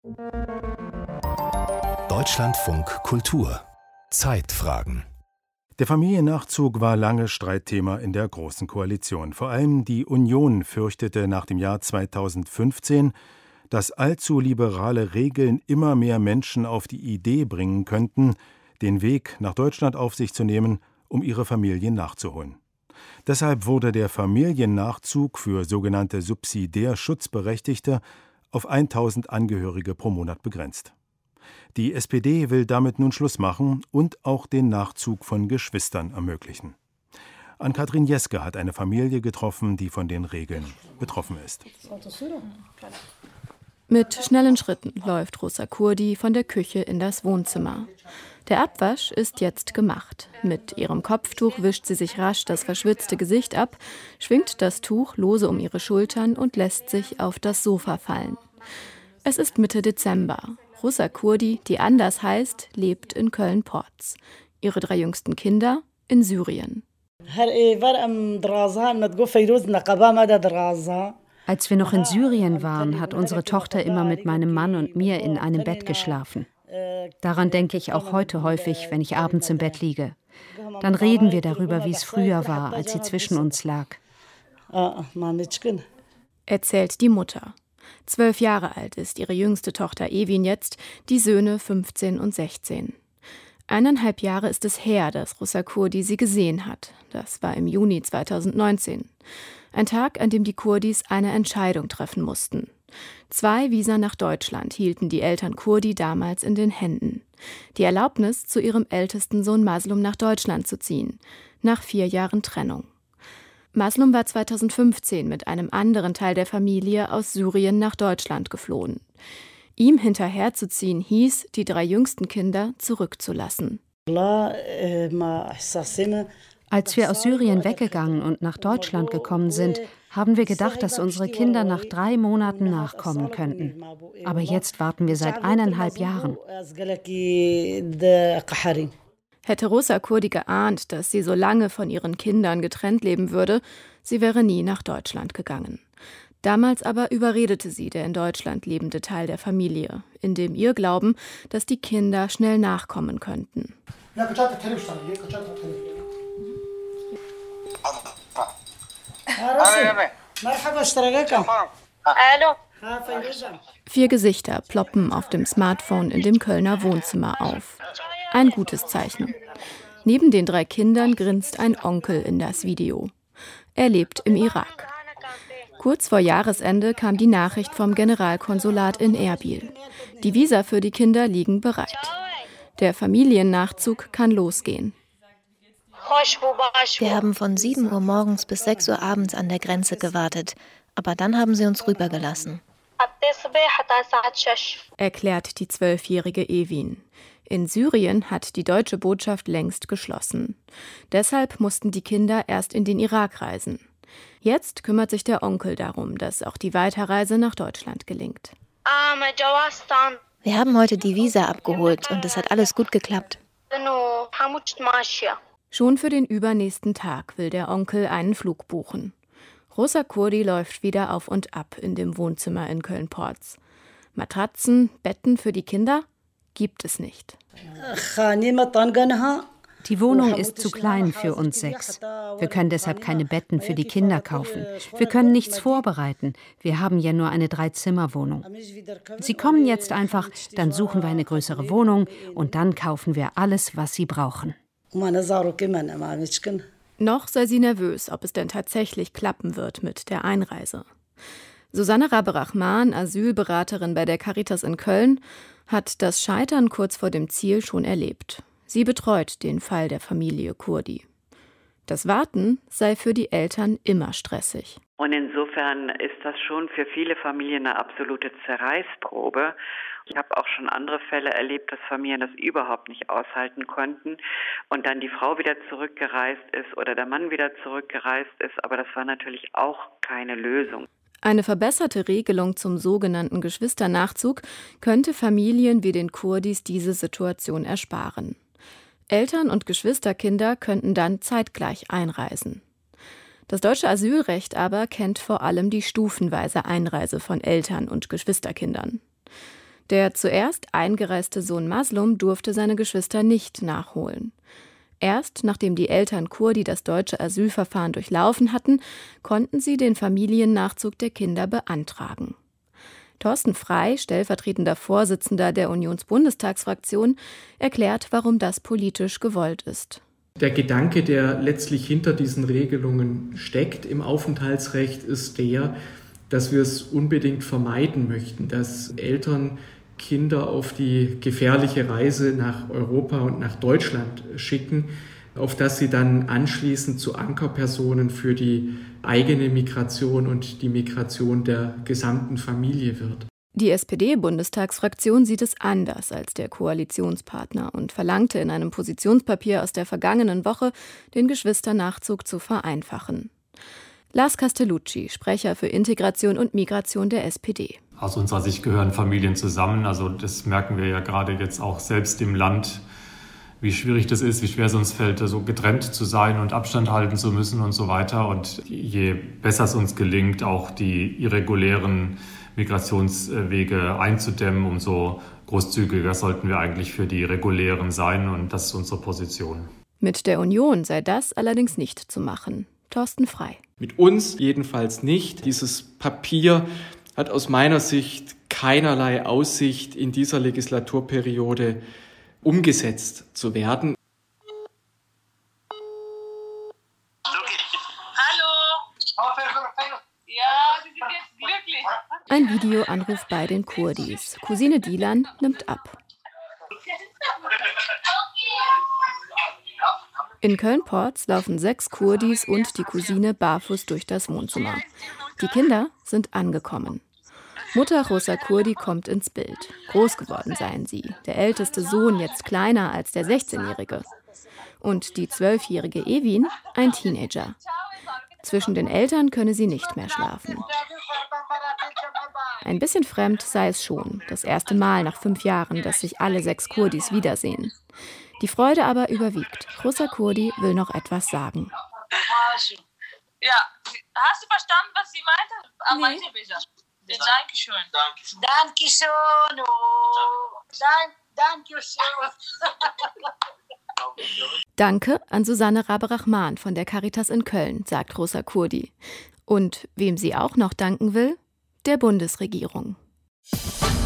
Deutschlandfunk Kultur Zeitfragen. Der Familiennachzug war lange Streitthema in der Großen Koalition. Vor allem die Union fürchtete nach dem Jahr 2015, dass allzu liberale Regeln immer mehr Menschen auf die Idee bringen könnten, den Weg nach Deutschland auf sich zu nehmen, um ihre Familien nachzuholen. Deshalb wurde der Familiennachzug für sogenannte subsidiär Schutzberechtigte auf 1000 Angehörige pro Monat begrenzt. Die SPD will damit nun Schluss machen und auch den Nachzug von Geschwistern ermöglichen. Ann-Kathrin Jeske hat eine Familie getroffen, die von den Regeln betroffen ist. Mit schnellen Schritten läuft Rosa Kurdi von der Küche in das Wohnzimmer. Der Abwasch ist jetzt gemacht. Mit ihrem Kopftuch wischt sie sich rasch das verschwitzte Gesicht ab, schwingt das Tuch lose um ihre Schultern und lässt sich auf das Sofa fallen. Es ist Mitte Dezember. Rosa Kurdi, die anders heißt, lebt in Köln-Porz. Ihre 3 jüngsten Kinder in Syrien. Als wir noch in Syrien waren, hat unsere Tochter immer mit meinem Mann und mir in einem Bett geschlafen. Daran denke ich auch heute häufig, wenn ich abends im Bett liege. Dann reden wir darüber, wie es früher war, als sie zwischen uns lag. Erzählt die Mutter. 12 Jahre alt ist ihre jüngste Tochter Evin jetzt, die Söhne 15 und 16. 1,5 Jahre ist es her, dass Rosa Kurdi sie gesehen hat. Das war im Juni 2019. Ein Tag, an dem die Kurdis eine Entscheidung treffen mussten. 2 Visa nach Deutschland hielten die Eltern Kurdi damals in den Händen. Die Erlaubnis, zu ihrem ältesten Sohn Maslum nach Deutschland zu ziehen, nach 4 Jahren Trennung. Maslum war 2015 mit einem anderen Teil der Familie aus Syrien nach Deutschland geflohen. Ihm hinterherzuziehen hieß, die 3 jüngsten Kinder zurückzulassen. Als wir aus Syrien weggegangen und nach Deutschland gekommen sind, haben wir gedacht, dass unsere Kinder nach 3 Monaten nachkommen könnten. Aber jetzt warten wir seit 1,5 Jahren. Hätte Rosa Kurdi geahnt, dass sie so lange von ihren Kindern getrennt leben würde, sie wäre nie nach Deutschland gegangen. Damals aber überredete sie der in Deutschland lebende Teil der Familie, in dem ihr Glauben, dass die Kinder schnell nachkommen könnten. Hallo. 4 Gesichter ploppen auf dem Smartphone in dem Kölner Wohnzimmer auf. Ein gutes Zeichen. Neben den 3 Kindern grinst ein Onkel in das Video. Er lebt im Irak. Kurz vor Jahresende kam die Nachricht vom Generalkonsulat in Erbil. Die Visa für die Kinder liegen bereit. Der Familiennachzug kann losgehen. Wir haben von 7 Uhr morgens bis 6 Uhr abends an der Grenze gewartet. Aber dann haben sie uns rübergelassen. Erklärt die 12-jährige Evin. In Syrien hat die deutsche Botschaft längst geschlossen. Deshalb mussten die Kinder erst in den Irak reisen. Jetzt kümmert sich der Onkel darum, dass auch die Weiterreise nach Deutschland gelingt. Wir haben heute die Visa abgeholt und es hat alles gut geklappt. Schon für den übernächsten Tag will der Onkel einen Flug buchen. Rosa Kurdi läuft wieder auf und ab in dem Wohnzimmer in Köln-Porz. Matratzen, Betten für die Kinder gibt es nicht. Die Wohnung ist zu klein für uns 6. Wir können deshalb keine Betten für die Kinder kaufen. Wir können nichts vorbereiten. Wir haben ja nur eine 3-Zimmer-Wohnung. Sie kommen jetzt einfach, dann suchen wir eine größere Wohnung und dann kaufen wir alles, was sie brauchen. Noch sei sie nervös, ob es denn tatsächlich klappen wird mit der Einreise. Susanne Raberachman, Asylberaterin bei der Caritas in Köln, hat das Scheitern kurz vor dem Ziel schon erlebt. Sie betreut den Fall der Familie Kurdi. Das Warten sei für die Eltern immer stressig. Und insofern ist das schon für viele Familien eine absolute Zerreißprobe. Ich habe auch schon andere Fälle erlebt, dass Familien das überhaupt nicht aushalten konnten und dann die Frau wieder zurückgereist ist oder der Mann wieder zurückgereist ist. Aber das war natürlich auch keine Lösung. Eine verbesserte Regelung zum sogenannten Geschwisternachzug könnte Familien wie den Kurdis diese Situation ersparen. Eltern und Geschwisterkinder könnten dann zeitgleich einreisen. Das deutsche Asylrecht aber kennt vor allem die stufenweise Einreise von Eltern und Geschwisterkindern. Der zuerst eingereiste Sohn Maslum durfte seine Geschwister nicht nachholen. Erst nachdem die Eltern Kurdi das deutsche Asylverfahren durchlaufen hatten, konnten sie den Familiennachzug der Kinder beantragen. Thorsten Frey, stellvertretender Vorsitzender der Unionsbundestagsfraktion, erklärt, warum das politisch gewollt ist. Der Gedanke, der letztlich hinter diesen Regelungen steckt im Aufenthaltsrecht, ist der, dass wir es unbedingt vermeiden möchten, dass Eltern Kinder auf die gefährliche Reise nach Europa und nach Deutschland schicken, auf das sie dann anschließend zu Ankerpersonen für die eigene Migration und die Migration der gesamten Familie wird. Die SPD-Bundestagsfraktion sieht es anders als der Koalitionspartner und verlangte in einem Positionspapier aus der vergangenen Woche, den Geschwisternachzug zu vereinfachen. Lars Castellucci, Sprecher für Integration und Migration der SPD. Aus unserer Sicht gehören Familien zusammen. Also das merken wir ja gerade jetzt auch selbst im Land, wie schwierig das ist, wie schwer es uns fällt, so getrennt zu sein und Abstand halten zu müssen und so weiter. Und je besser es uns gelingt, auch die irregulären Migrationswege einzudämmen, umso großzügiger sollten wir eigentlich für die regulären sein. Und das ist unsere Position. Mit der Union sei das allerdings nicht zu machen. Thorsten Frey. Mit uns jedenfalls nicht. Dieses Papier hat aus meiner Sicht keinerlei Aussicht, in dieser Legislaturperiode umgesetzt zu werden. Hallo! Ja, Sie sind jetzt glücklich. Ein Videoanruf bei den Kurdis. Cousine Dilan nimmt ab. In Köln-Porz laufen 6 Kurdis und die Cousine barfuß durch das Wohnzimmer. Die Kinder sind angekommen. Mutter Rosa Kurdi kommt ins Bild. Groß geworden seien sie. Der älteste Sohn jetzt kleiner als der 16-Jährige. Und die 12-jährige Evin ein Teenager. Zwischen den Eltern könne sie nicht mehr schlafen. Ein bisschen fremd sei es schon. Das erste Mal nach 5 Jahren, dass sich alle 6 Kurdis wiedersehen. Die Freude aber überwiegt. Rosa Kurdi will noch etwas sagen. Ja, hast du verstanden, was sie meinte? Nee. Dankeschön. Dankeschön. Danke an Susanne Rabe-Rahman von der Caritas in Köln, sagt Rosa Kurdi. Und wem sie auch noch danken will? Der Bundesregierung.